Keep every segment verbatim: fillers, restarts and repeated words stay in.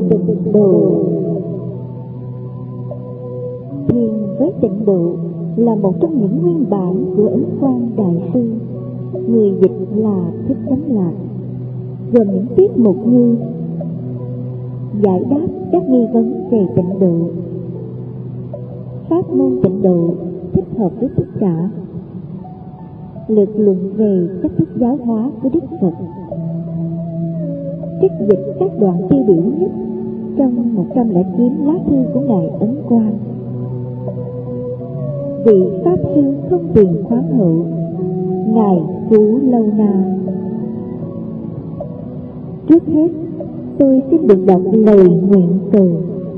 tịnh độ. Thiền với tịnh độ là một trong những nguyên bản của Ấn Quang Đại Sư, người dịch là Thích Chánh Lạc, gồm những tiết mục như giải đáp các nghi vấn về tịnh độ, pháp môn tịnh độ thích hợp với tất cả, lược luận về cách thức giáo hóa của Đức Phật, trích dịch các đoạn tiêu biểu nhất trong một trăm lẻ chín lá thư của Ngài Ấn Quang, vị Pháp Sư không tiền khoáng hậu, Ngài Phú Lâu Na. Trước hết, tôi xin được đọc lời nguyện cầu.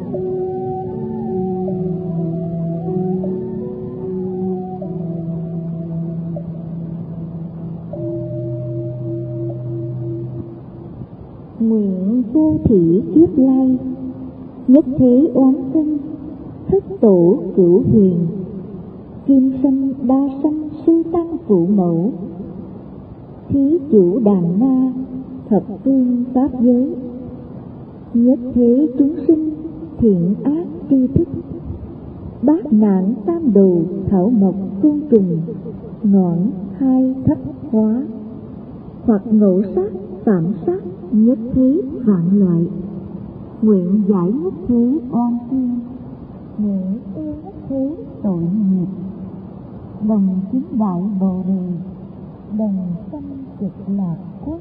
Nguyện vô thủy kiếp lai, nhất thế oán sinh, thất tổ cửu huyền, kim sanh đa sanh sư tăng phụ mẫu, thí chủ đàn na, thập phương pháp giới, nhất thế chúng sinh thiện ác tri thức, bát nạn tam đồ thảo mộc côn trùng, ngọn hai thất hóa, hoặc ngộ sát phạm sát nhất thế vạn loại, nguyện giải nhất thế oan thiên, nguyện yêu nhất thế tội nghiệp, đồng chính đại bồ đề, đồng sanh cực lạc quốc.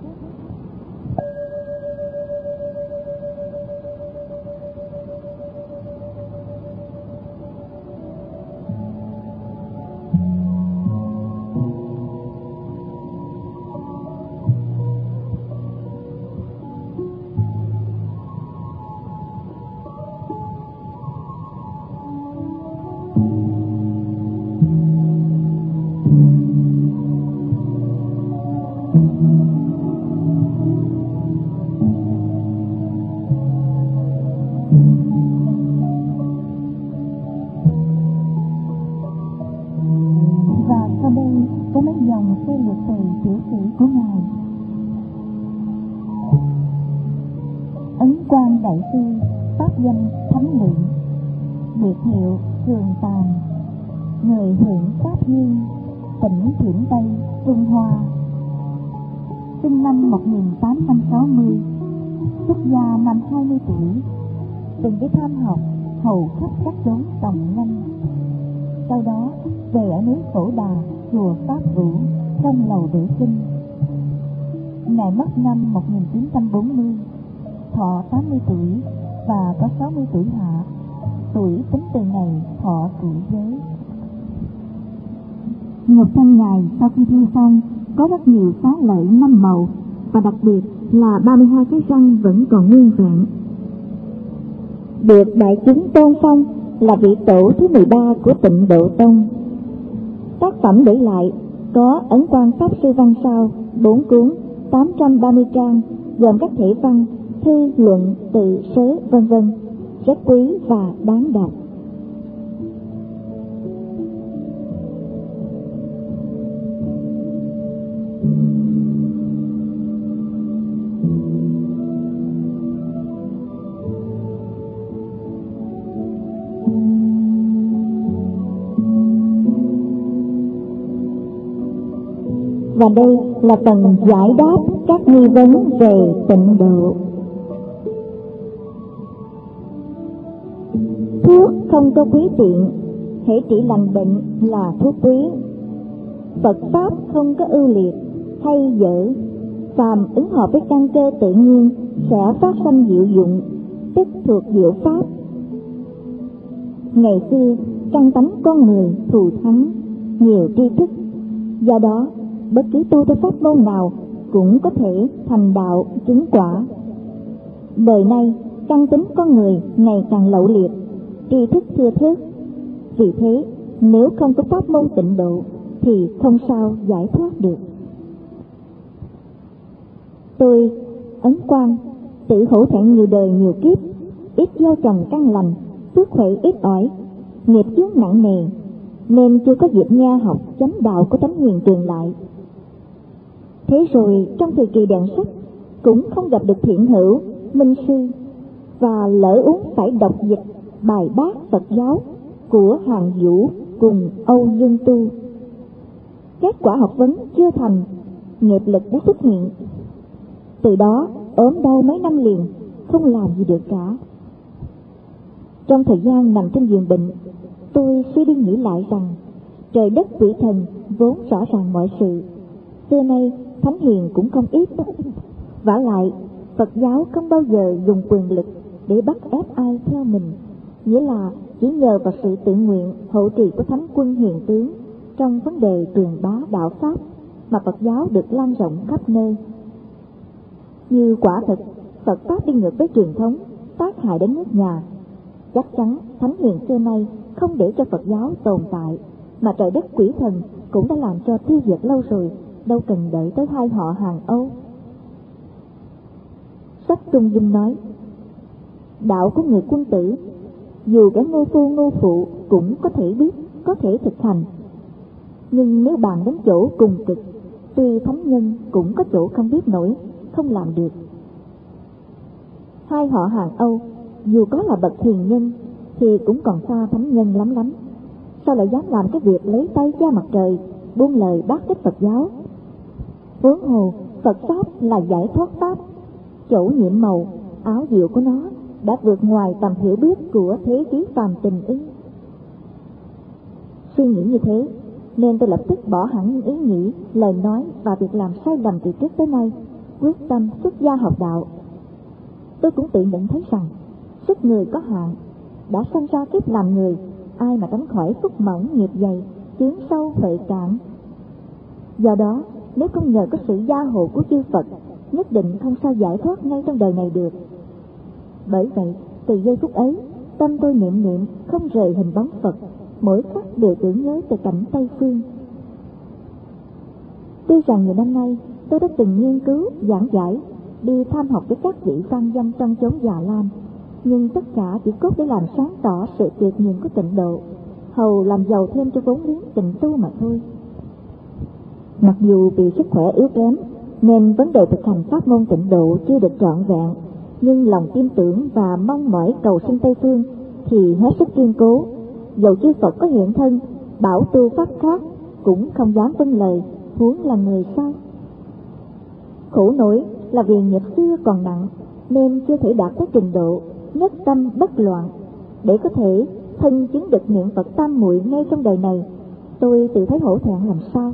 Ấn Quang Đại Sư, pháp danh Thánh Lượng, biệt hiệu Thường Tàn, người huyện Cát Dương, tỉnh Thiểm Tây, Trung Hoa. Sinh năm một nghìn tám trăm sáu mươi, xuất gia năm hai mươi tuổi, từng đi tham học hầu khắp các chốn đồng nhanh. Sau đó về ở núi Phổ Đà, chùa Pháp Vũ, trong lầu Đệ Kinh. Ngài mất năm một nghìn chín trăm bốn mươi, thọ tám mươi tuổi và có sáu mươi tuổi hạ, tuổi tính từ ngày thọ cử giới. Ngọc Thanh Ngài sau khi thi xong có rất nhiều xá lợi năm màu, và đặc biệt là ba mươi hai cái răng vẫn còn nguyên vẹn. Được đại chúng tôn phong là vị tổ thứ mười ba của Tịnh Độ Tông. Tác phẩm để lại có Ấn Quang Pháp Sư Văn Sao bốn cuốn, tám trăm ba mươi trang, gồm các thể văn, thư, luận, tự, sớ, vân vân, rất quý và đáng đọc. Và đây là phần giải đáp các nghi vấn về tịnh độ. Thuốc không có quý tiện, hễ trị lành bệnh là thuốc quý. Phật Pháp không có ưu liệt hay dở, phàm ứng hợp với căn cơ tự nhiên sẽ phát sanh diệu dụng, tức thuộc diệu Pháp. Ngày xưa, căn tánh con người thù thắng, nhiều tri thức, do đó bất cứ tu theo pháp môn nào cũng có thể thành đạo chứng quả. Đời nay căn tính con người ngày càng lậu liệt, tri thức thưa thớt. Vì thế nếu không có pháp môn tịnh độ thì không sao giải thoát được. Tôi, Ấn Quang, tự hổ thẹn nhiều đời nhiều kiếp, ít gieo trồng căn lành, phước huệ ít ỏi, nghiệp chướng nặng nề, nên chưa có dịp nghe học chánh đạo của Thánh Hiền truyền lại. Thế rồi trong thời kỳ đèn sách cũng không gặp được thiện hữu, minh sư, và lỡ uống phải đọc dịch bài bác Phật giáo của Hàn Vũ cùng Âu Dương Tu. Kết quả học vấn chưa thành, nghiệp lực đã xuất hiện. Từ đó ốm đau mấy năm liền, không làm gì được cả. Trong thời gian nằm trên giường bệnh, tôi suy đi nghĩ lại rằng trời đất quỷ thần vốn rõ ràng mọi sự. Xưa nay thánh hiền cũng không ít. Vả lại Phật giáo không bao giờ dùng quyền lực để bắt ép ai theo mình, nghĩa là chỉ nhờ vào sự tự nguyện hậu trì của thánh quân hiền tướng trong vấn đề truyền bá đạo pháp mà Phật giáo được lan rộng khắp nơi. Như quả thực Phật pháp đi ngược với truyền thống, tác hại đến nước nhà, chắc chắn thánh hiền xưa nay không để cho Phật giáo tồn tại, mà trời đất quỷ thần cũng đã làm cho tiêu diệt lâu rồi, đâu cần đợi tới hai họ Hàn Âu. Sách Trung Dung nói, đạo của người quân tử, dù kẻ ngô phu ngô phụ cũng có thể biết, có thể thực hành. Nhưng nếu bàn đến chỗ cùng cực, tuy thánh nhân cũng có chỗ không biết nổi, không làm được. Hai họ Hàn Âu, dù có là bậc hiền nhân, thì cũng còn xa thánh nhân lắm lắm. Sao lại dám làm cái việc lấy tay che mặt trời, buông lời bác tích Phật giáo? Huống hồ, Phật pháp là giải thoát pháp, chỗ nhiệm màu, áo diệu của nó đã vượt ngoài tầm hiểu biết của thế trí phàm tình ưng. Suy nghĩ như thế, nên tôi lập tức bỏ hẳn những ý nghĩ, lời nói và việc làm sai lầm từ trước tới nay, quyết tâm xuất gia học đạo. Tôi cũng tự nhận thấy rằng sức người có hạn, đã sanh ra kiếp làm người, ai mà tránh khỏi phúc mỏng nghiệp dày, chướng sâu huệ cạn. Do đó, nếu không nhờ có sự gia hộ của chư Phật, nhất định không sao giải thoát ngay trong đời này được. Bởi vậy, từ giây phút ấy, tâm tôi niệm niệm không rời hình bóng Phật, mỗi khắc đều tưởng nhớ từ cảnh Tây Phương. Tuy rằng nhiều năm nay tôi đã từng nghiên cứu, giảng giải, đi tham học với các vị văn danh trong chốn Già Lam, nhưng tất cả chỉ cốt để làm sáng tỏ sự tuyệt nhiên của tịnh độ, hầu làm giàu thêm cho vốn liếng tịnh tu mà thôi. Mặc dù vì sức khỏe yếu kém nên vấn đề thực hành pháp môn tịnh độ chưa được trọn vẹn, nhưng lòng tin tưởng và mong mỏi cầu sinh Tây Phương thì hết sức kiên cố. Dầu chư Phật có hiện thân bảo tu pháp khác, cũng không dám vâng lời, huống là người sao. Khổ nổi là vì nghiệp xưa còn nặng, nên chưa thể đạt tới trình độ nhất tâm bất loạn để có thể thân chứng được niệm Phật tam muội ngay trong đời này. Tôi tự thấy hổ thẹn làm sao.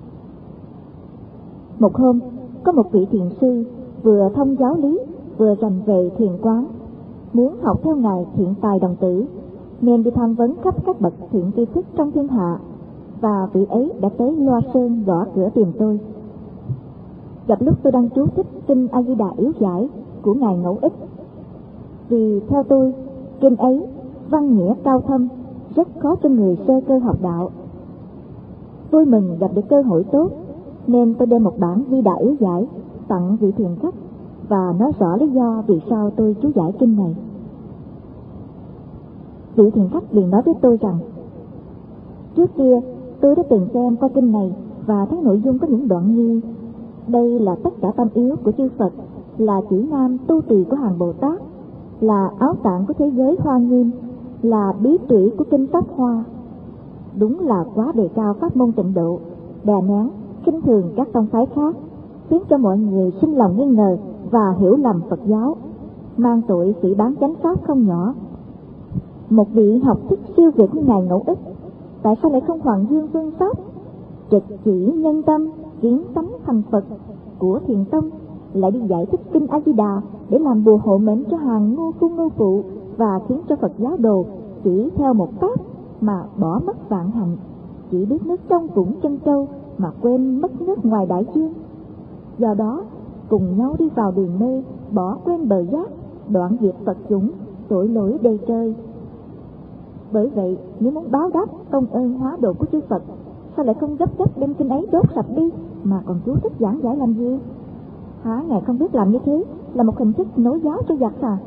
Một hôm, có một vị thiền sư vừa thông giáo lý vừa rành về thiền quán, muốn học theo ngài Thiện Tài Đồng Tử, nên đi tham vấn khắp các bậc thiện tri thức trong thiên hạ, và vị ấy đã tới Loa Sơn gõ cửa tìm tôi. Gặp lúc tôi đang chú thích kinh A Di Đà yếu giải của ngài Ngẫu Ích, vì theo tôi kinh ấy văn nghĩa cao thâm, rất khó cho người sơ cơ học đạo. Vui mừng gặp được cơ hội tốt, nên tôi đem một bản Di Đà yếu giải tặng vị thiền khách và nói rõ lý do vì sao tôi chú giải kinh này. Vị thiền khách liền nói với tôi rằng, trước kia tôi đã từng xem qua kinh này và thấy nội dung có những đoạn như: đây là tất cả tâm yếu của chư Phật, là chỉ nam tu trì của hàng Bồ Tát, là áo tạng của thế giới Hoa Nghiêm, là bí tủy của kinh Pháp Hoa. Đúng là quá đề cao pháp môn tịnh độ, đè nén, khinh thường các tông phái khác, khiến cho mọi người sinh lòng nghi ngờ và hiểu lầm Phật giáo, mang tội phỉ báng chánh pháp không nhỏ. Một vị học thức siêu việt của ngài Ngẫu Ích, tại sao lại không hoàn dương phương pháp trực chỉ nhân tâm, kiến tánh thành Phật của Thiền Tông, lại đi giải thích kinh A Di Đà để làm bùa hộ mệnh cho hàng ngô phu ngô phụ, và khiến cho Phật giáo đồ chỉ theo một pháp mà bỏ mất vạn hạnh, chỉ biết nước trong vũng chân châu mà quên mất nước ngoài đại dương. Do đó cùng nhau đi vào đường mê, bỏ quên bờ giác, đoạn diệt Phật chủng, tội lỗi đầy trời. Bởi vậy, nếu muốn báo đáp công ơn hóa độ của chư Phật, sao lại không gấp gấp đem kinh ấy đốt sạch đi, mà còn chú thích giảng giải làm gì? Hả, ngài không biết làm như thế là một hình thức nối giáo cho giặc à?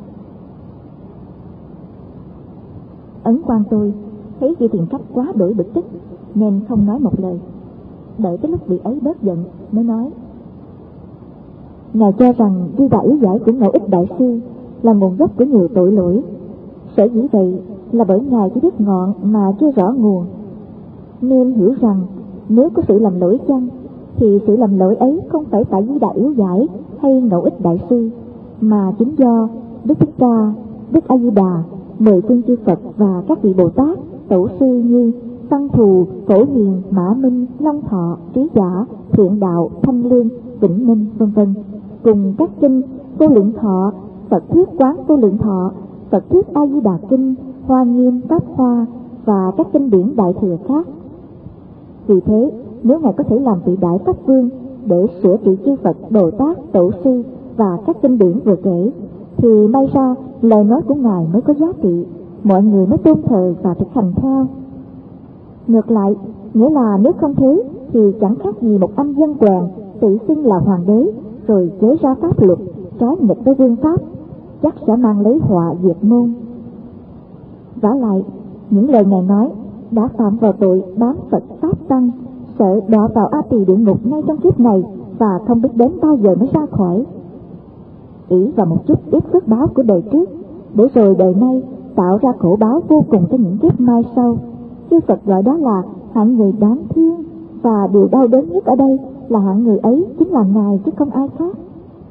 Ấn quan tôi thấy vị thiền khách quá đổi bực tức, nên không nói một lời. Đợi tới lúc vị ấy bớt giận mới nói: ngài cho rằng Di Đà yếu giải của Ngẫu Ích đại sư là nguồn gốc của nhiều tội lỗi. Sở dĩ vậy là bởi Ngài chỉ biết ngọn mà chưa rõ nguồn. Nên hiểu rằng nếu có sự lầm lỗi chăng, thì sự lầm lỗi ấy không phải tại Di Đà yếu giải hay ngẫu ích đại sư, mà chính do Đức Thích Ca, Đức A Di Đà, mười phương chư Phật và các vị Bồ Tát, tổ sư như Văn Thù, Phổ Hiền, Mã Minh, Long Thọ, Trí Giả, Thiện Đạo, Thanh Lương, Vĩnh Minh, vân vân, cùng các kinh Vô Lượng Thọ, Phật Thuyết Quán Vô Lượng Thọ, Phật Thuyết A Di Đà Kinh, Hoa Nghiêm, Pháp Hoa và các kinh điển Đại Thừa khác. Vì thế, nếu Ngài có thể làm vị Đại Pháp Vương để sửa trị chư Phật, Bồ Tát, tổ sư và các kinh điển vừa kể, thì may ra lời nói của Ngài mới có giá trị, mọi người mới tôn thờ và thực hành theo. Ngược lại, nghĩa là nếu không thế thì chẳng khác gì một anh dân quèn tự xưng là hoàng đế rồi chế ra pháp luật trái nghịch với vương pháp, chắc sẽ mang lấy họa diệt môn. Vả lại, những lời Ngài nói đã phạm vào tội bám Phật pháp tăng, sợ đọa vào A Tỳ địa ngục ngay trong kiếp này và không biết đến bao giờ mới ra khỏi. Ý vào một chút ít phước báo của đời trước, để rồi đời nay tạo ra khổ báo vô cùng cho những kiếp mai sau. Chư Phật gọi đó là hạng người đáng thương, và điều đau đớn nhất ở đây là hạng người ấy chính là Ngài chứ không ai khác.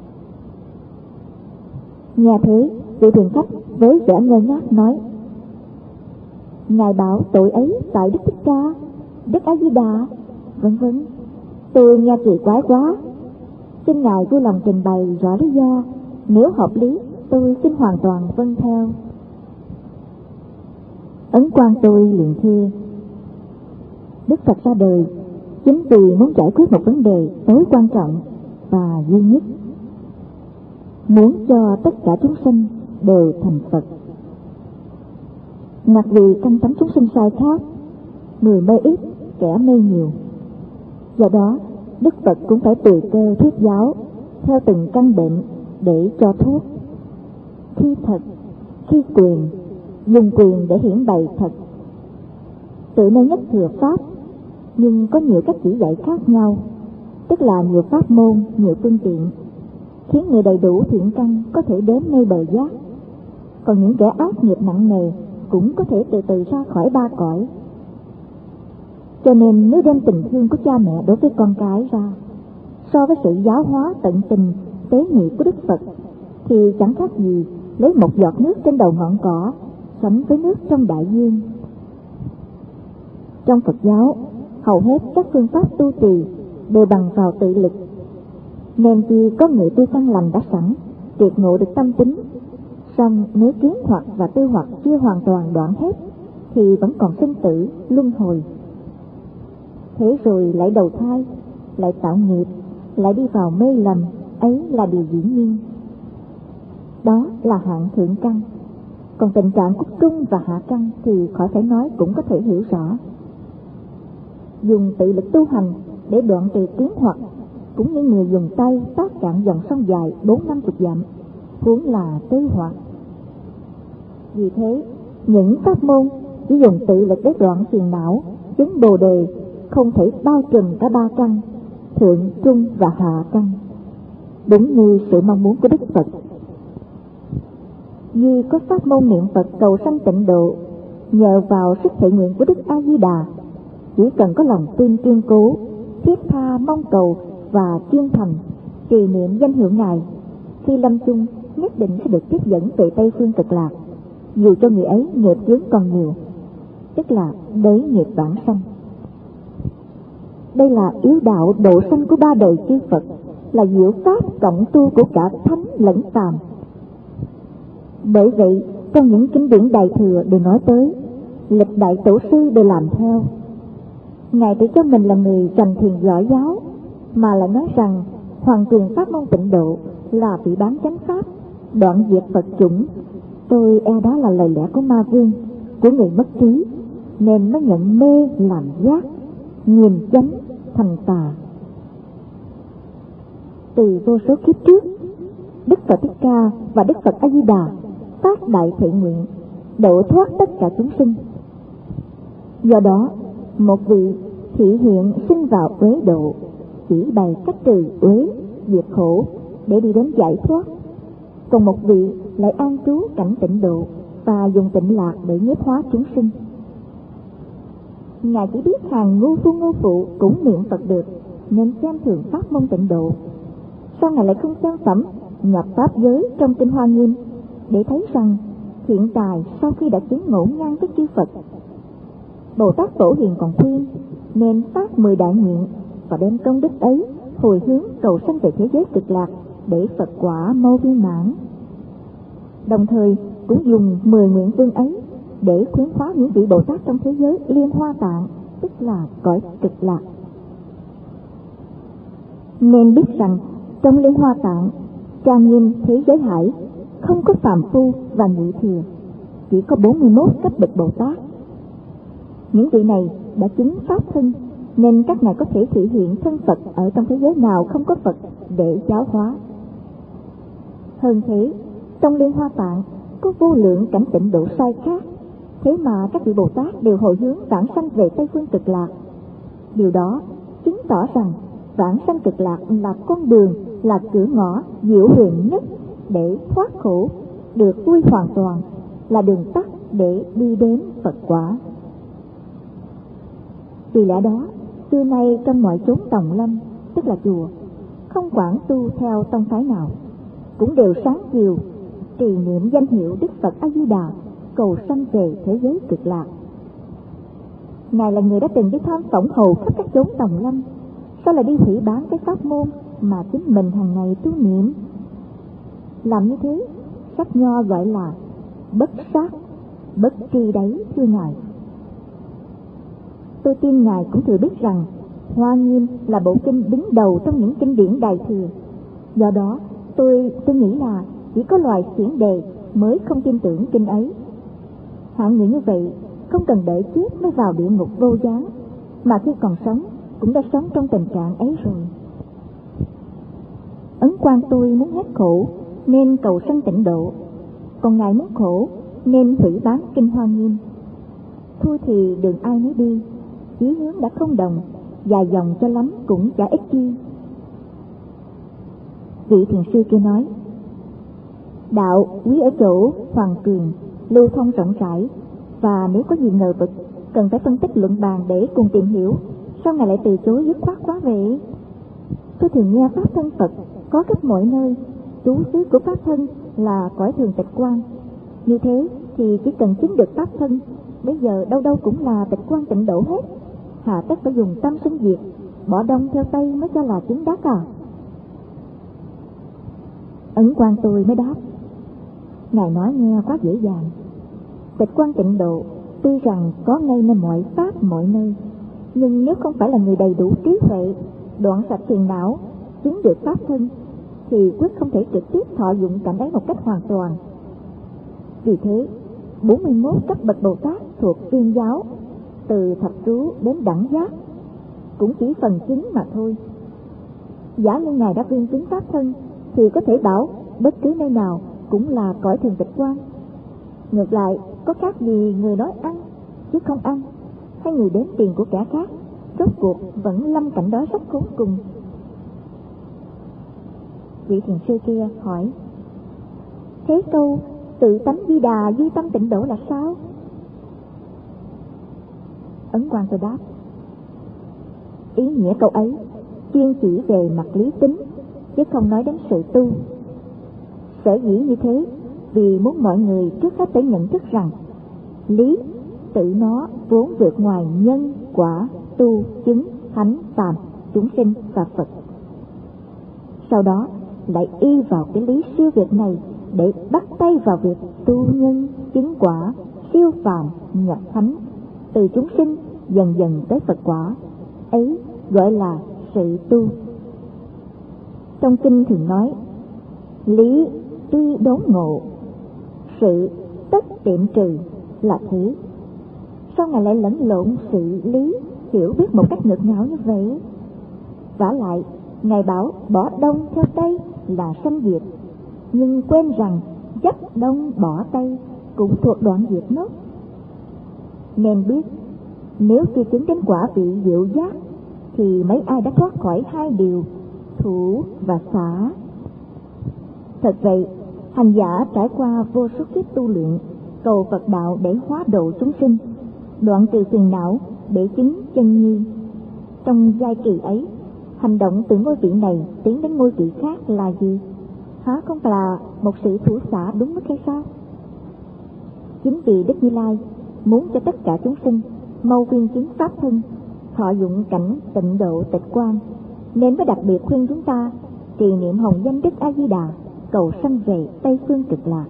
Nghe thế, vị thuyền khách với vẻ ngơ ngác nói: Ngài bảo tội ấy tại Đức Thích Ca, Đức A Di Đà, vân vân. Tôi nghe kỳ quái quá, xin Ngài vui lòng trình bày rõ lý do, nếu hợp lý tôi xin hoàn toàn vâng theo. Ấn Quang tôi liền thưa: Đức Phật ra đời chính vì muốn giải quyết một vấn đề tối quan trọng và duy nhất, muốn cho tất cả chúng sinh đều thành Phật. Ngặt vì căn tánh chúng sinh sai khác, người mê ít, kẻ mê nhiều. Do đó, Đức Phật cũng phải tùy cơ thuyết giáo theo từng căn bệnh để cho thuốc. Khi thật, khi quyền, dùng quyền để hiển bày thật. Tự nơi nhất thừa pháp, nhưng có nhiều cách chỉ dạy khác nhau, tức là nhiều pháp môn, nhiều phương tiện, khiến người đầy đủ thiện căn có thể đến nơi bờ giác. Còn những kẻ ác nghiệp nặng nề cũng có thể từ từ ra khỏi ba cõi. Cho nên nếu đem tình thương của cha mẹ đối với con cái ra so với sự giáo hóa tận tình tế nhị của Đức Phật, thì chẳng khác gì lấy một giọt nước trên đầu ngọn cỏ sánh với nước trong đại dương. Trong Phật giáo, hầu hết các phương pháp tu trì đều bằng vào tự lực, nên khi có người tu căn lành đã sẵn, triệt ngộ được tâm tính, song nếu kiến hoặc và tư hoặc chưa hoàn toàn đoạn hết thì vẫn còn sinh tử luân hồi. Thế rồi lại đầu thai, lại tạo nghiệp, lại đi vào mê lầm, ấy là điều dĩ nhiên. Đó là hạng thượng căn. Còn tình trạng của trung và hạ căn thì khỏi phải nói cũng có thể hiểu rõ. Dùng tự lực tu hành để đoạn trừ kiến hoặc, cũng như người dùng tay tác cạn dòng sông dài bốn năm chục dặm, huống là tư hoặc. Vì thế, những pháp môn chỉ dùng tự lực để đoạn phiền não, chứng bồ đề, không thể bao trùm cả ba căn, thượng, trung và hạ căn, đúng như sự mong muốn của Đức Phật. Như có pháp môn niệm Phật cầu sanh tịnh độ, nhờ vào sức thể nguyện của Đức A Di Đà, chỉ cần có lòng tin kiên cố, thiết tha mong cầu và chuyên thành trì niệm danh hiệu Ngài, khi lâm chung nhất định sẽ được tiếp dẫn về Tây phương Cực Lạc, dù cho người ấy nghiệp chướng còn nhiều, tức là đới nghiệp vãng sanh. Đây là yếu đạo độ sanh của ba đời chư Phật, là diệu pháp cộng tu của cả thánh lẫn phàm. Bởi vậy, trong những kinh điển Đại Thừa đều nói tới, lịch đại tổ sư đều làm theo. Ngài tự cho mình là người trành thiền giỏi giáo, mà lại nói rằng hoàng truyền pháp môn tịnh độ là vị bán chánh pháp, đoạn diệt Phật chủng. Tôi e đó là lời lẽ của ma vương, của người mất trí, nên mới nhận mê làm giác, nhìn chánh thành tà. Từ vô số kiếp trước, Đức Phật Thích Ca và Đức Phật A Di Đà phát đại thệ nguyện độ thoát tất cả chúng sinh. Do đó, một vị thị hiện sinh vào uế độ, chỉ bày cách trừ uế, diệt khổ để đi đến giải thoát. còn một vị lại an trú cảnh tịnh độ và dùng tịnh lạc để nhiếp hóa chúng sinh. Ngài chỉ biết hàng ngu phu ngu phụ cũng niệm Phật được, nên xem thường pháp môn tịnh độ. Sao Ngài lại không xem phẩm nhập pháp giới trong kinh Hoa Nghiêm để thấy rằng hiện tại sau khi đã chứng ngộ ngang với chư Phật, Bồ Tát Phổ Hiền còn khuyên nên phát mười đại nguyện và đem công đức ấy hồi hướng cầu sanh về thế giới cực lạc để Phật quả mau viên mãn. Đồng thời cũng dùng mười nguyện vương ấy để khuyến hóa những vị Bồ Tát trong thế giới Liên Hoa Tạng, tức là cõi cực lạc. Nên biết rằng trong Liên Hoa Tạng, trang nghiêm thế giới hải, không có phàm phu và nhị thừa, chỉ có bốn mươi mốt cấp bậc Bồ Tát. Những vị này đã chứng pháp thân, nên các ngài có thể thể hiện thân Phật ở trong thế giới nào không có Phật để giáo hóa. Hơn thế, trong Liên Hoa Tạng có vô lượng cảnh tịnh độ sai khác, thế mà các vị Bồ Tát đều hồi hướng vãng sanh về Tây phương cực lạc. Điều đó chứng tỏ rằng vãng sanh cực lạc là con đường, là cửa ngõ diệu huyền nhất để thoát khổ, được vui hoàn toàn, là đường tắt để đi đến Phật quả. Vì lẽ đó, xưa nay trong mọi chốn tòng lâm, tức là chùa, không quản tu theo tông phái nào, cũng đều sáng chiều trì niệm danh hiệu Đức Phật A Di Đà, cầu sanh về thế giới cực lạc. Ngài là người đã từng đi tham phỏng hầu khắp các chốn tòng lâm, sao lại đi hủy bán cái pháp môn mà chính mình hàng ngày tu niệm? Làm như thế, sách nho gọi là bất sát, bất tri đấy, thưa Ngài. Tôi tin Ngài cũng thừa biết rằng Hoa Nghiêm là bộ kinh đứng đầu trong những kinh điển Đại Thừa. Do đó, tôi tôi nghĩ là chỉ có loài xiển đề mới không tin tưởng kinh ấy. Hạng người như vậy không cần đợi chết mới vào địa ngục vô gián, mà khi còn sống cũng đã sống trong tình trạng ấy rồi. Ấn Quang tôi muốn hết khổ nên cầu sanh tịnh độ, còn Ngài muốn khổ nên hủy bán kinh Hoa Nghiêm. Thôi thì đường ai nấy đi, chí hướng đã không đồng, dài dòng cho lắm cũng chả ích chi. Vị thiền sư kia nói: đạo quý ở chỗ hoàng cường, lưu thông rộng rãi, và nếu có gì ngờ vực cần phải phân tích luận bàn để cùng tìm hiểu, sao Ngài lại từ chối dứt khoát quá vậy? Tôi thường nghe pháp thân Phật có khắp mọi nơi, trú xứ của pháp thân là cõi thường tịch quan. Như thế thì chỉ cần chứng được pháp thân, bây giờ đâu đâu cũng là tịch quan tịnh độ hết, hà tất phải dùng tâm sinh diệt, bỏ đông theo tây mới cho là chứng đắc à? Ấn Quang tôi mới đáp: Ngài nói nghe quá dễ dàng. Tịch quan tịnh độ tuy rằng có ngay nơi mọi pháp mọi nơi, nhưng nếu không phải là người đầy đủ trí huệ, đoạn sạch phiền não, chứng được pháp thân, thì quyết không thể trực tiếp thọ dụng cảnh ấy một cách hoàn toàn. Vì thế, bốn mươi mốt cấp bậc Bồ Tát thuộc Viên giáo, từ thập trú đến đẳng giác, cũng chỉ phần chứng mà thôi. Giả như Ngài đã viên chứng pháp thân, thì có thể bảo bất cứ nơi nào cũng là cõi thường tịch quan. Ngược lại, có khác gì người nói ăn chứ không ăn, hay người đến tiền của kẻ khác, rốt cuộc vẫn lâm cảnh đó rất khốn cùng. Vị thiền sư kia hỏi: thế câu tự tánh Di Đà duy tâm tịnh độ là sao? Ấn Quang tôi đáp: ý nghĩa câu ấy chuyên chỉ về mặt lý tính, chứ không nói đến sự tu. Sở dĩ như thế vì muốn mọi người trước hết phải nhận thức rằng lý tự nó vốn vượt ngoài nhân, quả, tu, chứng, thánh, phàm, chúng sinh và Phật. Sau đó lại y vào cái lý siêu việt này để bắt tay vào việc tu nhân, chứng quả, siêu phàm, nhập thánh, từ chúng sinh dần dần tới Phật quả. Ấy gọi là sự tu. Trong kinh thường nói: lý tuy đốn ngộ, sự tất tiệm trừ, là thế. Sao Ngài lại lẫn lộn sự lý hiểu biết một cách ngược ngạo như vậy? Vả lại, Ngài bảo bỏ đông theo tây là sanh diệt, nhưng quên rằng dắt đông bỏ tây cũng thuộc đoạn diệt nốt. Nên biết, nếu chưa chứng đến quả vị diệu giác, thì mấy ai đã thoát khỏi hai điều thủ và xả. Thật vậy, Hành giả trải qua vô số kiếp tu luyện, cầu Phật đạo để hóa độ chúng sinh, đoạn trừ phiền não để chứng chân như. Trong giai kỳ ấy, hành động từ ngôi vị này tiến đến ngôi vị khác là gì? Há không là một sự thủ xả đúng mức hay sao? Chính vì Đức Như Lai muốn cho tất cả chúng sinh mau viên chứng pháp thân, thọ dụng cảnh tịnh độ tịch quan, nên mới đặc biệt khuyên chúng ta trì niệm hồng danh Đức A Di Đà, cầu sanh về Tây phương Cực Lạc.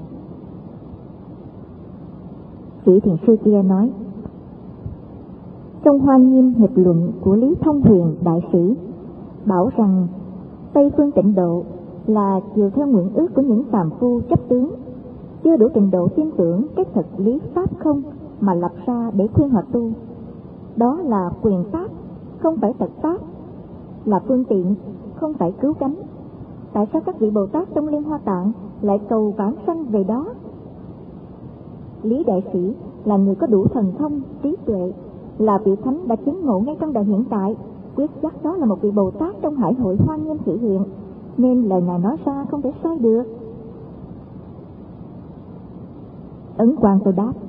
Vị thiền sư kia nói: trong Hoa Nghiêm hiệp luận của Lý Thông Huyền đại sĩ bảo rằng Tây phương tịnh độ là chiều theo nguyện ước của những phàm phu chấp tướng, chưa đủ trình độ tin tưởng cái thật lý pháp không mà lập ra để khuyên họ tu. Đó là quyền pháp, không phải tật pháp, là phương tiện, không phải cứu cánh. Tại sao các vị Bồ Tát trong Liên Hoa Tạng lại cầu vãng sanh về đó? Lý đại sĩ là người có đủ thần thông, trí tuệ, là vị thánh đã chứng ngộ ngay trong đời hiện tại, quyết chắc đó là một vị Bồ Tát trong hải hội Hoa Nghiêm thị hiện, nên lời Ngài nói ra không thể sai được. Ấn Quang Tô đáp: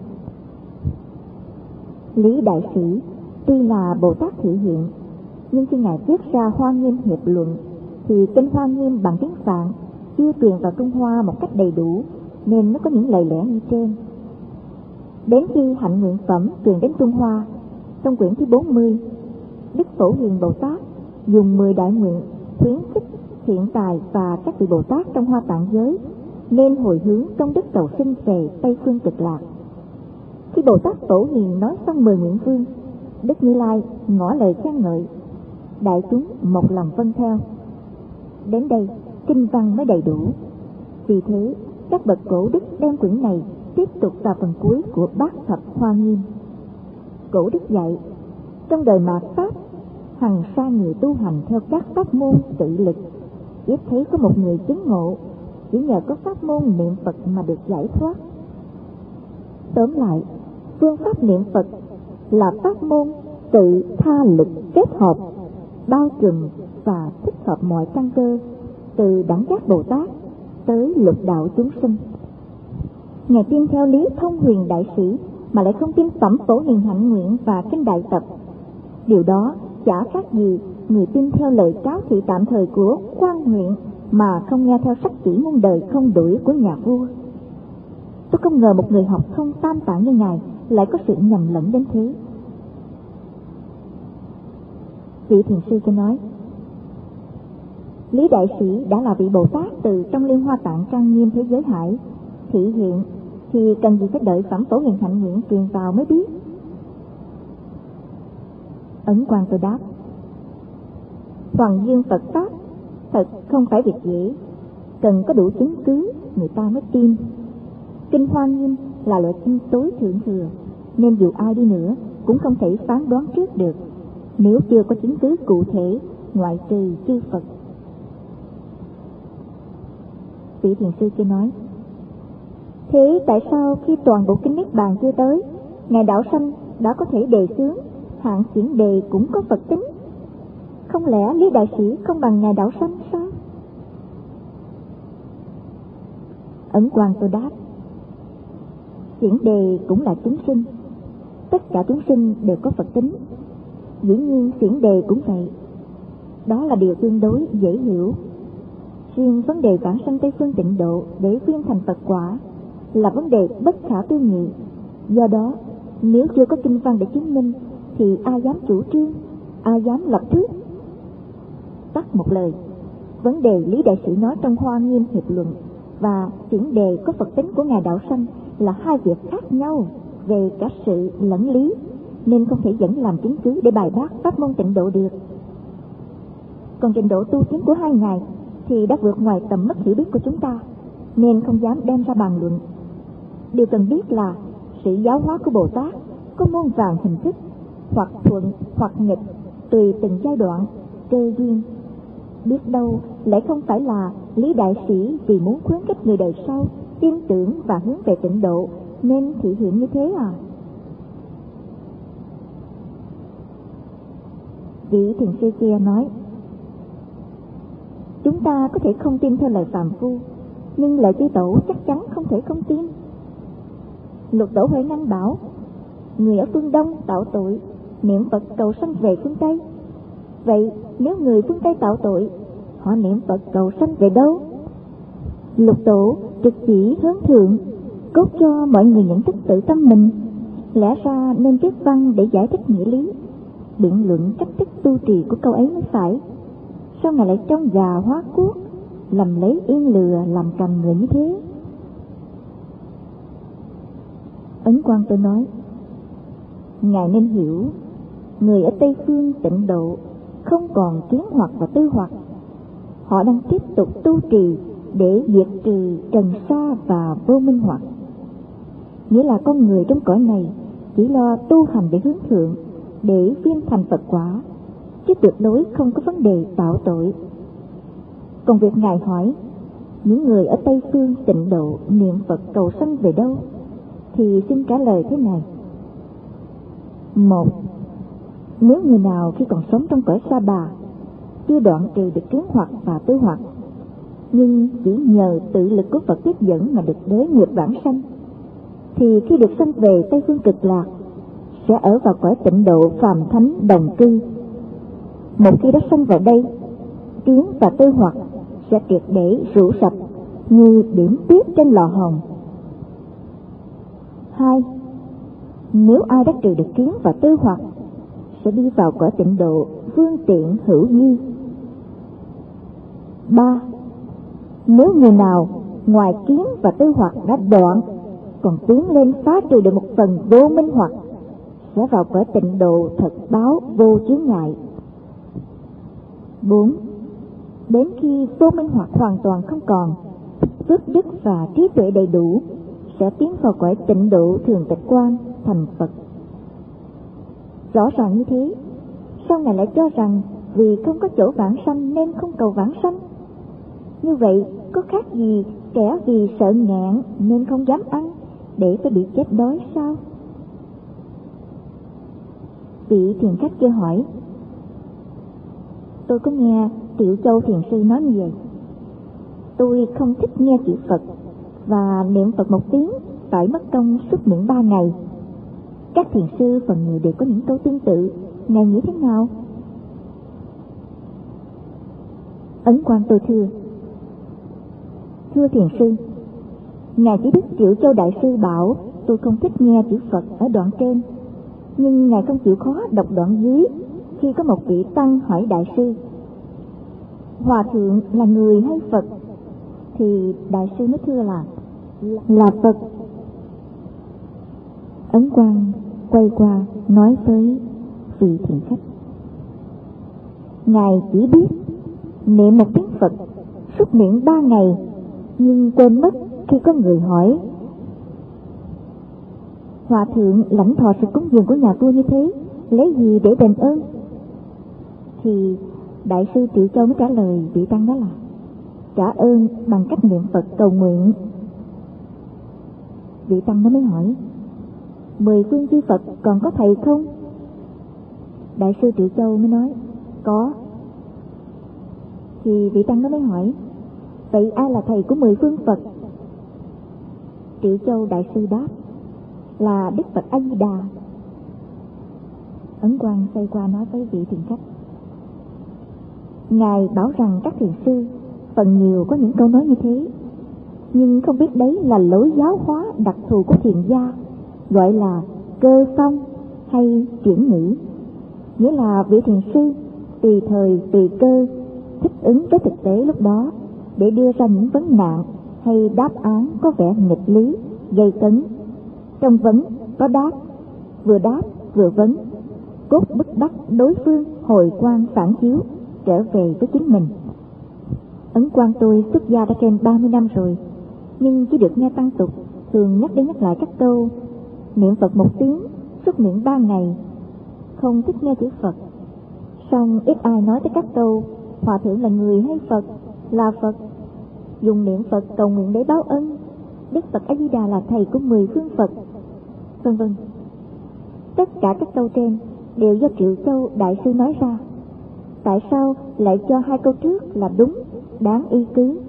Lý đại sĩ tuy là Bồ Tát thị hiện, nhưng khi Ngài viết ra Hoa Nghiêm hiệp luận thì kinh Hoa Nghiêm bằng tiếng Phạn chưa truyền vào Trung Hoa một cách đầy đủ, nên nó có những lời lẽ như trên. Đến khi hạnh nguyện phẩm truyền đến Trung Hoa, trong quyển thứ bốn mươi, Đức Phổ Hiền Bồ Tát dùng mười đại nguyện khuyến khích thiện tài và các vị Bồ Tát trong Hoa Tạng giới nên hồi hướng công đức cầu sinh về Tây phương Cực Lạc. Khi Bồ Tát Phổ Hiền nói xong mười nguyện vương, Đức Như Lai ngỏ lời khen ngợi, đại chúng một lòng vâng theo. Đến đây kinh văn mới đầy đủ. Vì thế các bậc cổ đức đem quyển này tiếp tục vào phần cuối của Bát Thập Hoa Nghiêm. Cổ đức dạy: trong đời mạt pháp, hằng sa người tu hành theo các pháp môn tự lực, ít thấy có một người chứng ngộ, chỉ nhờ có pháp môn niệm Phật mà được giải thoát. Tóm lại, phương pháp niệm Phật là pháp môn tự tha lực kết hợp, bao trùm và thích hợp mọi căn cơ, từ đẳng giác Bồ Tát tới lục đạo chúng sinh. Ngài tin theo Lý Thông Huyền đại sĩ mà lại không tin phẩm Phổ Hiền hạnh nguyện và kinh Đại Tập. Điều đó chả khác gì người tin theo lời cáo thị tạm thời của quan huyện mà không nghe theo sách chỉ muôn đời không đuổi của nhà vua. Tôi không ngờ một người học thông tam tạng như Ngài lại có sự nhầm lẫn đến thế. Vị thiền sư kia nói: Lý đại sĩ đã là vị Bồ Tát từ trong Liên Hoa Tạng trang nghiêm thế giới hải thị hiện, thì cần gì phải đợi phẩm Phổ Hiền hạnh nguyện truyền vào mới biết. Ấn Quang Tôi đáp: Hoàng dương Phật Pháp thật không phải việc dễ, cần có đủ chứng cứ người ta mới tin. Kinh Hoa Nghiêm là loại kinh tối thượng thừa, nên dù ai đi nữa cũng không thể phán đoán trước được, nếu chưa có chứng cứ cụ thể, ngoại trừ chư Phật. Vị thiền sư kia nói: Thế tại sao khi toàn bộ kinh Niết Bàn chưa tới, Ngài Đạo Sanh đã có thể đề xướng hạng xiển đề cũng có Phật tính? Không lẽ Lý đại sĩ không bằng Ngài Đạo Sanh sao? Ấn Quang Tôi đáp: Xiển đề cũng là chúng sinh, tất cả chúng sinh đều có Phật tính, dĩ nhiên xiển đề cũng vậy. Đó là điều tương đối dễ hiểu. Riêng vấn đề vãng sanh Tây phương tịnh độ để viên thành Phật quả là vấn đề bất khả tư nghị. Do đó, nếu chưa có kinh văn để chứng minh thì ai dám chủ trương, ai dám lập thuyết? Tắt một lời, vấn đề Lý đại sĩ nói trong Hoa Nghiêm hiệp luận và xiển đề có Phật tính của Ngài Đạo Sanh là hai việc khác nhau về cả sự lẫn lý, nên không thể dẫn làm chứng cứ để bài bác pháp môn tịnh độ được. Còn trình độ tu chứng của hai ngài thì đã vượt ngoài tầm mức hiểu biết của chúng ta, nên không dám đem ra bàn luận. Điều cần biết là sự giáo hóa của Bồ Tát có muôn vàn hình thức, hoặc thuận hoặc nghịch, tùy từng giai đoạn, cơ duyên. Biết đâu lại không phải là Lý đại sĩ vì muốn khuyến khích người đời sau tin tưởng và hướng về tịnh độ nên thị hiện như thế à? Vị thiền sư kia nói: Chúng ta có thể không tin theo lời phàm phu, nhưng Lợi Chi Tổ chắc chắn không thể không tin. Lục Tổ Huệ Năng bảo, người ở phương Đông tạo tội, niệm Phật cầu sanh về phương Tây. Vậy nếu người phương Tây tạo tội, họ niệm Phật cầu sanh về đâu? Lục Tổ trực chỉ hướng thượng, cốt cho mọi người nhận thức tự tâm mình. Lẽ ra nên viết văn để giải thích nghĩa lý, biện luận cách thức tu trì của câu ấy mới phải. Sao ngài lại trông gà hóa cuốc, làm lấy yên lừa làm cành người như thế? Ấn Quang tôi nói, ngài nên hiểu, người ở Tây Phương Tịnh Độ không còn kiến hoặc và tư hoặc. Họ đang tiếp tục tu trì để diệt trừ trần sa và vô minh hoặc. Nghĩa là con người trong cõi này chỉ lo tu hành để hướng thượng, để viên thành Phật quả, chứ tuyệt đối không có vấn đề tạo tội. Còn việc ngài hỏi, những người ở Tây Phương Tịnh Độ niệm Phật cầu sanh về đâu, thì xin trả lời thế này. Một, nếu người nào khi còn sống trong cõi Sa Bà chưa đoạn trừ được kiến hoặc và tư hoặc, nhưng chỉ nhờ tự lực của Phật tiếp dẫn mà được đế nghiệp vãng sanh, thì khi được sanh về Tây Phương Cực Lạc sẽ ở vào cõi Tịnh Độ phàm thánh đồng cư. Một khi đã sanh vào đây, kiến và tư hoặc sẽ triệt để rũ sạch như điểm tuyết trên lò hồng. Hai, nếu ai đã trừ được kiến và tư hoặc sẽ đi vào cõi Tịnh Độ phương tiện hữu dư. Ba, nếu người nào ngoài kiến và tư hoặc đã đoạn, còn tiến lên phá trừ được một phần vô minh hoặc, sẽ vào cõi Tịnh Độ thật báo vô chướng ngại. Bốn, đến khi vô minh hoặc hoàn toàn không còn, phước đức và trí tuệ đầy đủ, sẽ tiến vào cõi Tịnh Độ thường tịch quan thành Phật. Rõ ràng như thế, sao ngài lại cho rằng vì không có chỗ vãng sanh nên không cầu vãng sanh? Như vậy có khác gì kẻ vì sợ ngạn nên không dám ăn, để phải bị chết đói sao? Vị thiền khách kia hỏi, tôi có nghe Triệu Châu thiền sư nói như vậy. Tôi không thích nghe chữ Phật, và niệm Phật một tiếng phải mất công suốt miệng ba ngày. Các thiền sư phần nhiều đều có những câu tương tự, ngài nghĩ thế nào? Ấn Quang tôi thưa, thưa thiền sư, ngài chỉ biết Triệu Châu đại sư bảo tôi không thích nghe chữ Phật ở đoạn trên, nhưng ngài không chịu khó đọc đoạn dưới. Khi có một vị tăng hỏi đại sư, hòa thượng là người hay Phật, thì đại sư mới thưa là là Phật. Ấn Quang quay qua nói với vị thiền khách, ngài chỉ biết niệm một tiếng Phật suốt miệng ba ngày, nhưng quên mất khi có người hỏi, hòa thượng lãnh thọ sự cúng dường của nhà vua như thế, lấy gì để đền ơn? Thì đại sư Triệu Châu mới trả lời vị tăng đó là trả ơn bằng cách niệm Phật cầu nguyện. Vị tăng đó mới hỏi, mười phương chư Phật còn có thầy không? Đại sư Triệu Châu mới nói, có. Thì vị tăng đó mới hỏi, vậy ai là thầy của mười phương Phật? Triệu Châu đại sư đáp, là Đức Phật A Di Đà. Ấn Quang xoay qua nói với vị thiền khách, ngài bảo rằng các thiền sư phần nhiều có những câu nói như thế, nhưng không biết đấy là lối giáo hóa đặc thù của thiền gia, gọi là cơ phong hay chuyển ngữ. Nghĩa là vị thiền sư tùy thời tùy cơ thích ứng với thực tế lúc đó để đưa ra những vấn nạn hay đáp án có vẻ nghịch lý, gây cấn. Trong vấn có đáp, vừa đáp vừa vấn, cốt bức bách đối phương hồi quang phản chiếu trở về với chính mình. Ấn Quang tôi xuất gia đã trên ba mươi năm rồi, nhưng chỉ được nghe tăng tục thường nhắc đi nhắc lại các câu niệm Phật một tiếng suốt miệng ba ngày, không thích nghe chữ Phật. Song ít ai nói tới các câu hòa thượng là người hay Phật, là Phật, dùng niệm Phật cầu nguyện để báo ân, Đức Phật A Di Đà là thầy của mười phương Phật, vân vân. Tất cả các câu trên đều do Triệu Châu đại sư nói ra. Tại sao lại cho hai câu trước là đúng, đáng y cứ,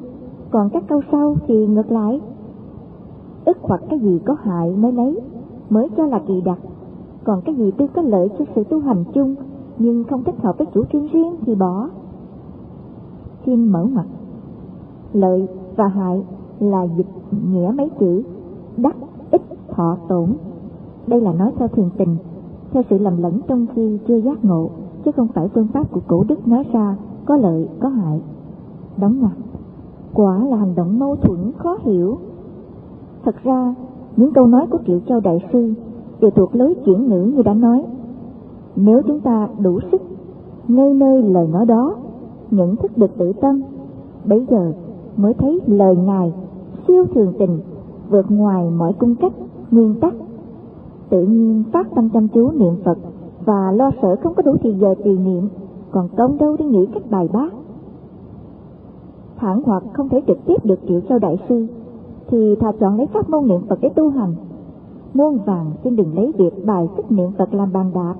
Còn các câu sau thì ngược lại, ức hoặc cái gì có hại mới lấy, mới cho là kỳ đặc. Còn cái gì tuy có lợi cho sự tu hành chung nhưng không thích hợp với chủ trương riêng thì bỏ. Xin mở mặt. Lợi và hại là dịch nghĩa mấy chữ đắc, ích, thọ, tổn. Đây là nói theo thường tình, theo sự lầm lẫn trong khi chưa giác ngộ, chứ không phải phương pháp của cổ đức nói ra có lợi có hại. Đóng ngoặc. Quả là hành động mâu thuẫn khó hiểu. Thật ra những câu nói của Triệu Châu Đại Sư đều thuộc lối chuyển ngữ như đã nói. Nếu chúng ta đủ sức nơi nơi lời nói đó, nhận thức được tự tâm, bấy giờ mới thấy lời Ngài siêu thường tình, vượt ngoài mọi cung cách, nguyên tắc. Tự nhiên phát tâm chăm chú niệm Phật và lo sợ không có đủ thì giờ trì niệm, còn công đâu đi nghĩ cách bài bác. Thẳng hoặc không thể trực tiếp được Triệu Châu Đại Sư thì thà chọn lấy pháp môn niệm Phật để tu hành. Muôn vàng xin đừng lấy việc bài xích niệm Phật làm bàn đạp.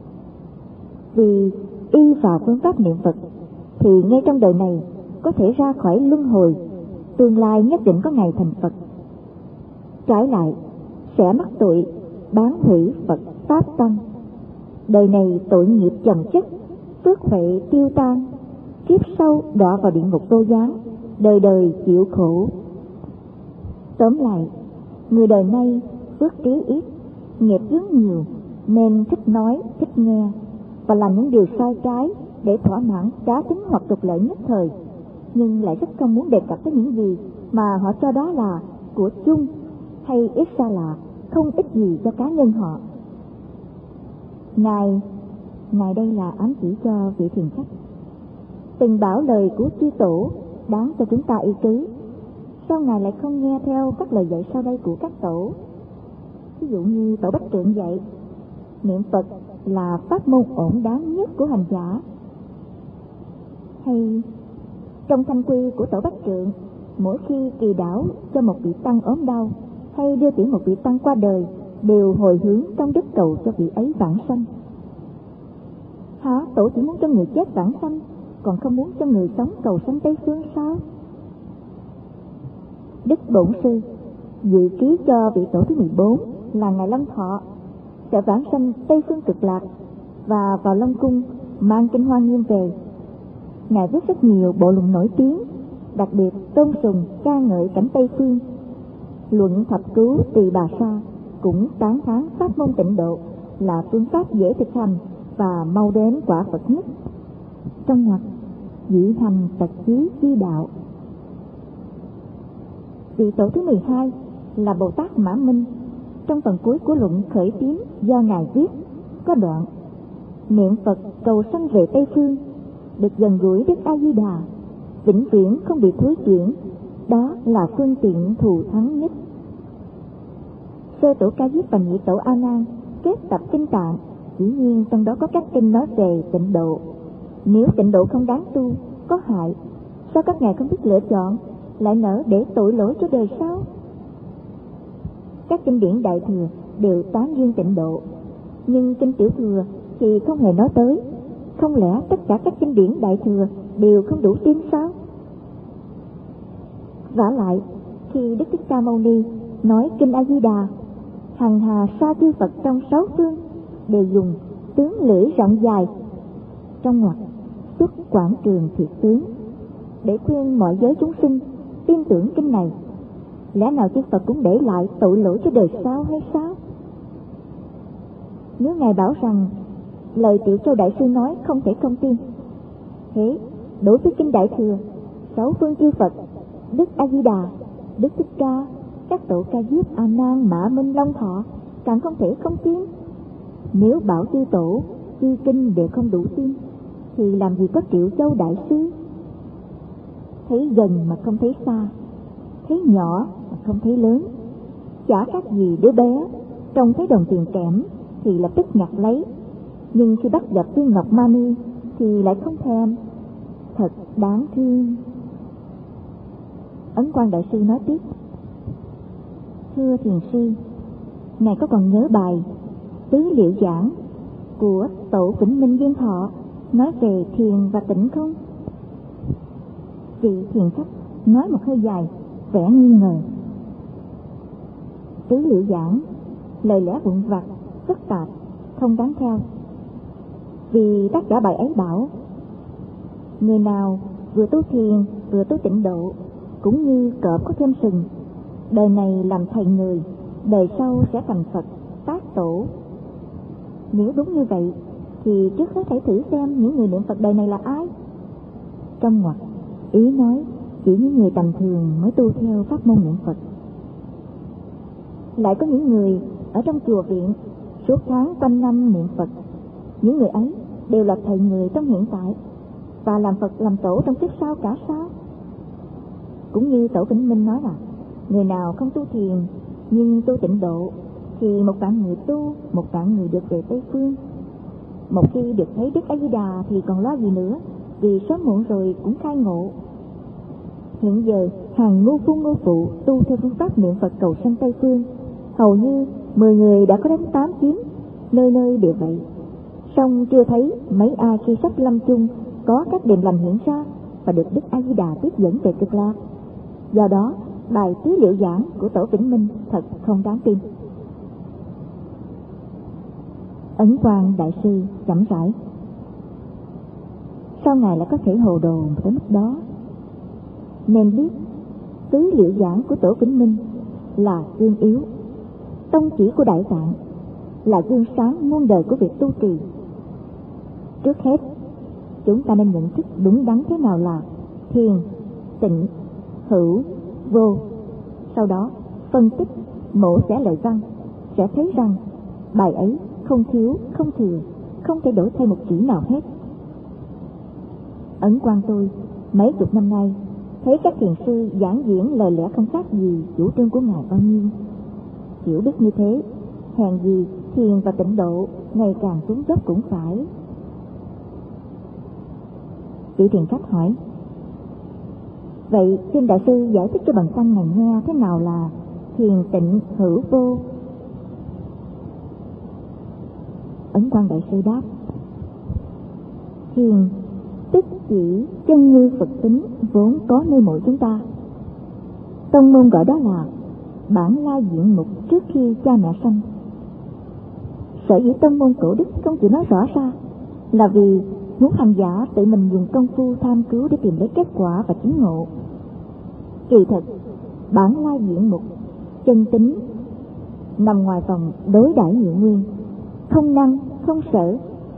Vì y vào phương pháp niệm Phật thì ngay trong đời này có thể ra khỏi luân hồi, tương lai nhất định có ngày thành Phật. Trái lại sẽ mắc tội bán hủy Phật pháp tăng. Đời này tội nghiệp chồng chất, phước huệ tiêu tan, kiếp sau đọa vào địa ngục vô gián, đời đời chịu khổ. Tóm lại, người đời nay phước trí ít, nghiệp dướng nhiều, nên thích nói, thích nghe và làm những điều sai trái để thỏa mãn cá tính hoặc trục lợi nhất thời, nhưng lại rất không muốn đề cập tới những gì mà họ cho đó là của chung hay ít xa lạ, không ích gì cho cá nhân họ. Ngài, Ngài đây là ám chỉ cho vị thiền khách, từng bảo lời của chư tổ đáng cho chúng ta y cứ. Sao Ngài lại không nghe theo các lời dạy sau đây của các tổ? Ví dụ như tổ Bách Trượng dạy, niệm Phật là pháp môn ổn đáng nhất của hành giả. Hay trong thanh quy của tổ Bách Trượng, mỗi khi kỳ đảo cho một vị tăng ốm đau hay đưa tiễn một vị tăng qua đời, đều hồi hướng trong đức cầu cho vị ấy vãng sanh. Hả, tổ chỉ muốn cho người chết vãng sanh, còn không muốn cho người sống cầu sanh Tây Phương sao? Đức Bổn Sư dự ký cho vị tổ thứ mười bốn là Ngài Long Thọ sẽ vãng sanh Tây Phương Cực Lạc và vào Long Cung mang kinh Hoa Nghiêm về. Ngài viết rất nhiều bộ luận nổi tiếng, đặc biệt tôn sùng ca ngợi cảnh Tây Phương. Luận Thập Cứu Tỳ Bà Sa cũng tán thán pháp môn tịnh độ là phương pháp dễ thực hành và mau đến quả Phật nhất. Trong ngoặc dĩ hành tật chí chi đạo. Vị tổ thứ mười hai là Bồ Tát Mã Minh. Trong phần cuối của luận Khởi Tín do Ngài viết có đoạn: niệm Phật cầu sanh về Tây Phương, được gần gũi Đức A Di Đà, vĩnh viễn không bị thối chuyển, đó là phương tiện thù thắng nhất. Sơ tổ Ca Diếp và nhị tổ A Nan kết tập kinh Tạng, dĩ nhiên trong đó có các kinh nói về tịnh độ. Nếu tịnh độ không đáng tu, có hại, sao các ngài không biết lựa chọn, lại nỡ để tội lỗi cho đời sau? Các kinh điển Đại Thừa đều tán dương tịnh độ, nhưng kinh Tiểu Thừa thì không hề nói tới. Không lẽ tất cả các kinh điển Đại Thừa đều không đủ tin sao? Vả lại, khi Đức Thích Ca Mâu Ni nói kinh A Di Đà, hằng hà sa chư Phật trong sáu phương đều dùng tướng lưỡi rộng dài, trong ngoặc xuất quảng trường thiệt tướng, để khuyên mọi giới chúng sinh tin tưởng kinh này. Lẽ nào chư Phật cũng để lại tội lỗi cho đời sau hay sao? Nếu Ngài bảo rằng lời Triệu Châu Đại Sư nói không thể không tin, thế đối với kinh Đại Thừa, sáu phương chư Phật, Đức A Di Đà, Đức Thích Ca, các tổ Ca Diếp, A Nan, Mã Minh, Long Thọ càng không thể không tin. Nếu bảo chư tổ, chư kinh đều không đủ tin, thì làm gì có Triệu Châu Đại Sư? Thấy gần mà không thấy xa, thấy nhỏ mà không thấy lớn, chả khác gì đứa bé trông thấy đồng tiền kẽm thì lập tức nhặt lấy, nhưng khi bắt gặp viên ngọc mani thì lại không thèm. Thật đáng thương. Ấn Quang Đại Sư nói tiếp: thưa thiền sư, ngài có còn nhớ bài Tứ Liệu Giảng của tổ Vĩnh Minh Viên Thọ nói về thiền và tịnh không? Vị thiền khách nói một hơi dài, vẻ nghi ngờ. Tứ Liệu giảng, lời lẽ vụn vặt, phức tạp, không đáng theo. Vì tác giả bài ấy bảo, người nào vừa tu thiền vừa tu tịnh độ, cũng như cọp có thêm sừng, đời này làm thầy người, đời sau sẽ thành Phật, tác tổ. Nếu đúng như vậy, thì trước hết hãy thử xem những người niệm Phật đời này là ai. Trong ngoặc, ý nói chỉ những người tầm thường mới tu theo pháp môn niệm Phật. Lại có những người ở trong chùa viện suốt tháng quanh năm niệm Phật. Những người ấy đều là thầy người trong hiện tại, và làm Phật làm tổ trong kiếp sau cả sao. Cũng như Tổ Vĩnh Minh nói là, người nào không tu thiền nhưng tu tịnh độ, thì một vạn người tu, một vạn người được về Tây Phương. Một khi được thấy Đức A Di Đà thì còn lo gì nữa, vì sớm muộn rồi cũng khai ngộ. Hiện giờ hàng ngu phu ngu phụ tu theo phương pháp niệm Phật cầu sanh Tây Phương, hầu như mười người đã có đến tám chín, nơi nơi đều vậy. Song chưa thấy mấy ai khi sắp lâm chung có các điềm lành hiện ra và được Đức A Di Đà tiếp dẫn về Cực Lạc. Do đó, bài Tứ Liệu giảng của Tổ Vĩnh Minh thật không đáng tin. Ấn Quang Đại sư chậm rãi, sao ngài lại có thể hồ đồ tới mức đó? Nên biết Tứ Liệu giảng của Tổ Vĩnh Minh là gương yếu, tông chỉ của Đại Tạng là gương sáng muôn đời của việc tu trì. Trước hết, chúng ta nên nhận thức đúng đắn thế nào là thiền, tịnh, hữu, vô. Sau đó phân tích, mổ xẻ lời văn, sẽ thấy rằng bài ấy không thiếu, không thừa, không thể đổi thêm một chữ nào hết. Ấn Quang tôi mấy chục năm nay thấy các thiền sư giảng diễn lời lẽ không khác gì chủ trương của ngài bao nhiêu. Hiểu biết như thế, hèn gì thiền và tịnh độ ngày càng xuống dốc cũng phải. Vị thiền khách hỏi, vậy xin đại sư giải thích cho bằng tăng ngài nghe thế nào là thiền, tịnh, hữu, vô? Ấn Quang Đại sư đáp, thiền tức chỉ chân như Phật tính vốn có nơi mỗi chúng ta. Tông môn gọi đó là bản lai diện mục trước khi cha mẹ sanh. Sở dĩ tông môn cổ đức không chịu nói rõ ra là vì muốn hành giả tự mình dùng công phu tham cứu để tìm lấy kết quả và chứng ngộ. Kỳ thực, bản lai diện mục chân tính nằm ngoài vòng đối đãi hiệu nguyên, không năng, không sở,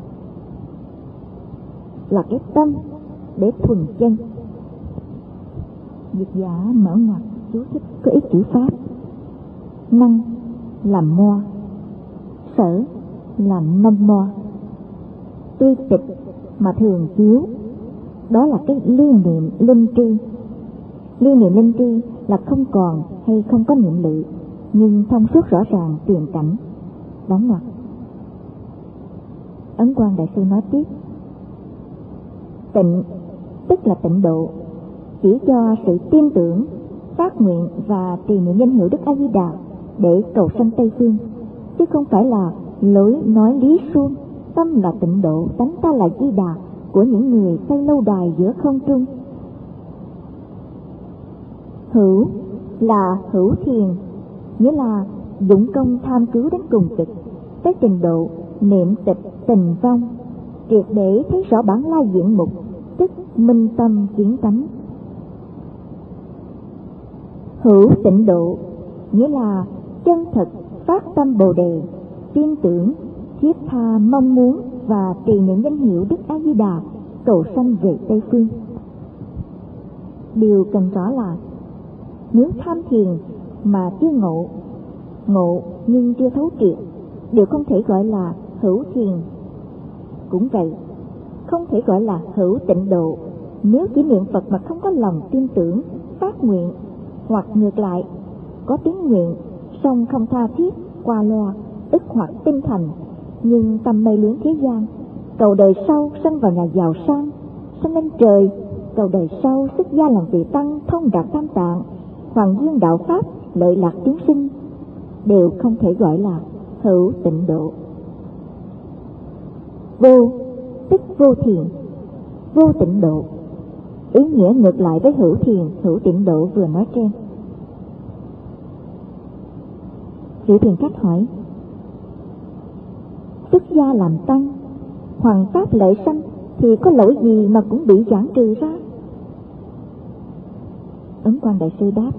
là cái tâm để thuần chân. Dịch giả mở ngoặc chú thích có ít chữ Pháp. Năng làm mo, sở làm nông mo. Tuy tịch mà thường chiếu, đó là cái liên niệm linh tri. Liên niệm linh tri là không còn hay không có niệm lự, nhưng thông suốt rõ ràng tiền cảnh. Đóng ngoặc. Ấn Quang Đại sư nói tiếp, tịnh tức là tịnh độ, chỉ cho sự tin tưởng, phát nguyện và trì niệm danh hiệu Đức A Di Đà để cầu sanh Tây Phương, chứ không phải là lối nói lý suông. Tâm là tịnh độ, tánh ta là Di Đà của những người xây lâu đài giữa không trung. Hữu là hữu thiền, nghĩa là dụng công tham cứu đến cùng cực, tới trình độ niệm tịch tình vong, triệt để thấy rõ bản lai diện mục, tức minh tâm kiến tánh. Hữu tịnh độ nghĩa là chân thật phát tâm bồ đề, tin tưởng, thiết tha mong muốn và trì niệm danh hiệu Đức A Di Đà cầu sanh về Tây Phương. Điều cần rõ là nếu tham thiền mà chưa ngộ, ngộ nhưng chưa thấu triệt, đều không thể gọi là hữu thiền. Cũng vậy, không thể gọi là hữu tịnh độ nếu chỉ niệm Phật mà không có lòng tin tưởng, phát nguyện, hoặc ngược lại, có tiếng nguyện song không tha thiết, qua loa, ức hoặc tinh thành, nhưng tâm mê luyến thế gian, cầu đời sau sanh vào nhà giàu sang, sanh lên trời, cầu đời sau xuất gia làm vị tăng thông đạt tam tạng, hoàng dương đạo pháp, lợi lạc chúng sinh, đều không thể gọi là hữu tịnh độ. Vô tức vô thiền, vô tịnh độ, ý nghĩa ngược lại với hữu thiền, hữu tịnh độ vừa nói trên. Vị thiền khách hỏi: xuất gia làm tăng, hoằng pháp lệ sanh thì có lỗi gì mà cũng bị giảng trừ ra? Ấn Quang Đại Sư đáp: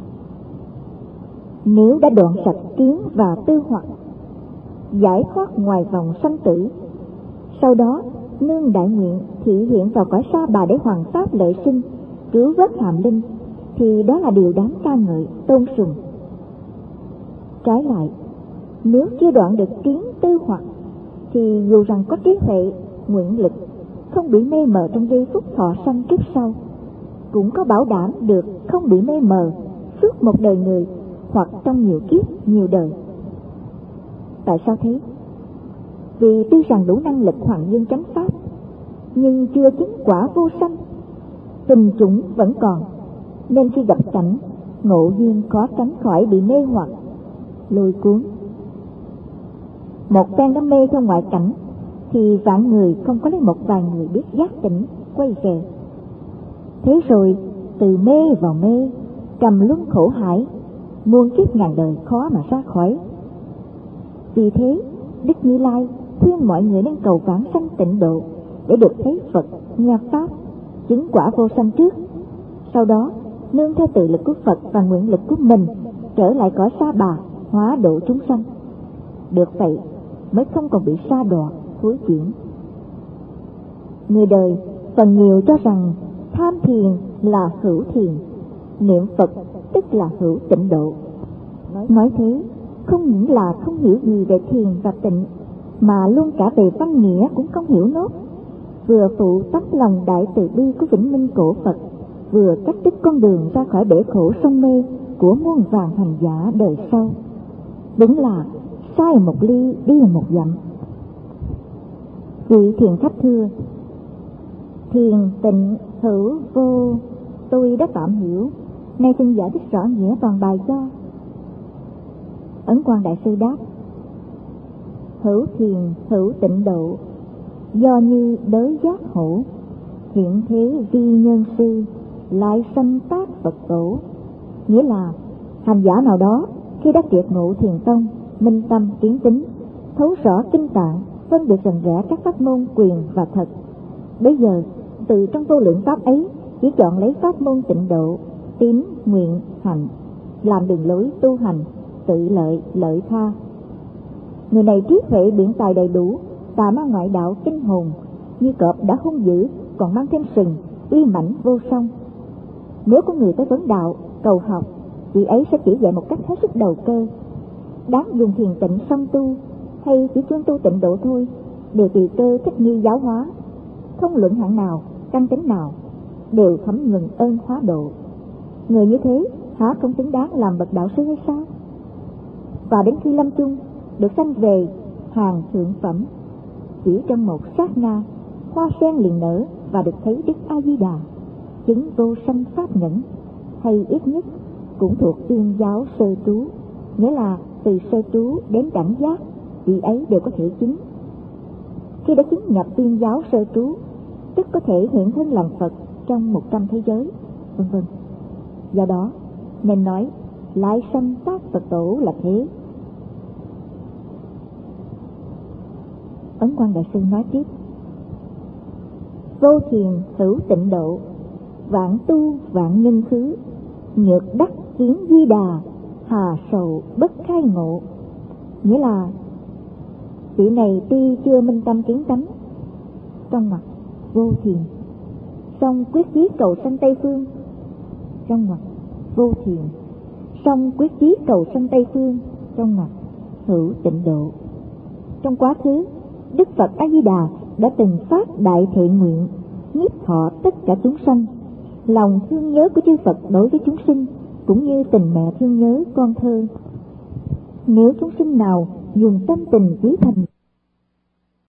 nếu đã đoạn sạch kiến và tư hoặc, giải thoát ngoài vòng sanh tử, sau đó nương đại nguyện thị hiện vào cõi Sa Bà để hoằng pháp lệ sinh, cứu vớt hàm linh, thì đó là điều đáng ca ngợi, tôn sùng. Trái lại, nếu chưa đoạn được kiến tư hoặc, thì dù rằng có trí huệ, nguyện lực, không bị mê mờ trong giây phút thọ sanh kiếp sau, cũng có bảo đảm được không bị mê mờ suốt một đời người hoặc trong nhiều kiếp, nhiều đời. Tại sao thế? Vì tuy rằng đủ năng lực hoằng dương chánh pháp, nhưng chưa chứng quả vô sanh, tình chủng vẫn còn, nên khi gặp cảnh ngộ duyên khó tránh khỏi bị mê hoặc, lôi cuốn. Một phen đam mê theo ngoại cảnh, thì vạn người không có lấy một vài người biết giác tỉnh quay về. Thế rồi từ mê vào mê, trầm luân khổ hải, muôn kiếp ngàn đời khó mà ra khỏi. Vì thế Đức Như Lai khuyên mọi người nên cầu vãng sanh tịnh độ để được thấy Phật, nghe pháp, chứng quả vô sanh trước, sau đó nương theo tự lực của Phật và nguyện lực của mình trở lại cõi Sa Bà hóa độ chúng sanh. Được vậy mới không còn bị sa đọa thối chuyển. Người đời phần nhiều cho rằng tham thiền là hữu thiền, niệm Phật tức là hữu tịnh độ. Nói thế không những là không hiểu gì về thiền và tịnh, mà luôn cả về văn nghĩa cũng không hiểu nốt. Vừa phụ tấm lòng đại từ bi của vĩnh minh cổ Phật, vừa cắt đứt con đường ra khỏi bể khổ sông mê của muôn vàn hành giả đời sau. Đúng là sai một ly đi một dặm. Vị thiền khách thưa: thiền tịnh hữu vô tôi đã tạm hiểu, nay xin giải thích rõ nghĩa toàn bài cho. Ấn Quang Đại Sư đáp: hữu thiền hữu tịnh độ, do như đới giác hổ, hiện thế vi nhân sư, lại sanh tác Phật tổ. Nghĩa là hành giả nào đó khi đã triệt ngộ thiền tông, minh tâm kiến tính, thấu rõ kinh tạng, phân biệt rành rẽ các pháp môn quyền và thật, bây giờ từ trong vô lượng pháp ấy chỉ chọn lấy pháp môn tịnh độ, tín nguyện hành làm đường lối tu hành, tự lợi lợi tha. Người này trí huệ biện tài đầy đủ, tà ma ngoại đạo kinh hồn, như cọp đã hung dữ còn mang thêm sừng, uy mãnh vô song. Nếu có người tới vấn đạo cầu học, vị ấy sẽ chỉ dạy một cách hết sức đầu cơ. Đáng dùng thiền tịnh song tu hay chỉ chuyên tu tịnh độ thôi, đều tùy cơ thích nghi giáo hóa, không luận hạng nào, căn tính nào, đều thấm nhuần ơn hóa độ. Người như thế há không xứng đáng làm bậc đạo sư hay sao? Và đến khi lâm chung được sanh về hàng thượng phẩm, chỉ trong một sát na, hoa sen liền nở và được thấy Đức A Di Đà, chứng vô sanh pháp nhẫn, hay ít nhất cũng thuộc tuyên giáo sơ trú, nghĩa là từ sơ trú đến đẳng giác, vị ấy đều có thể chứng. Khi đã chứng nhập tuyên giáo sơ trú, tức có thể hiện thân làm Phật trong một trăm thế giới, vân vân. Do đó nên nói lại sanh tác Phật tổ là thế. Ấn Quang Đại Sư nói tiếp: vô thiền hữu tịnh độ, vạn tu vạn nhân khứ, nhược đắc kiến Di Đà, hà sầu bất khai ngộ. Nghĩa là vị này tuy chưa minh tâm kiến tánh, trong mặt vô thiền, song quyết chí cầu sanh Tây Phương. Trong mặt vô thiền, song quyết chí cầu sanh Tây Phương, trong mặt hữu tịnh độ. Trong quá khứ, Đức Phật A Di Đà đã từng phát đại thệ nguyện nhiếp thọ tất cả chúng sanh. Lòng thương nhớ của chư Phật đối với chúng sinh cũng như tình mẹ thương nhớ con thơ. Nếu chúng sinh nào dùng tâm tình chí thành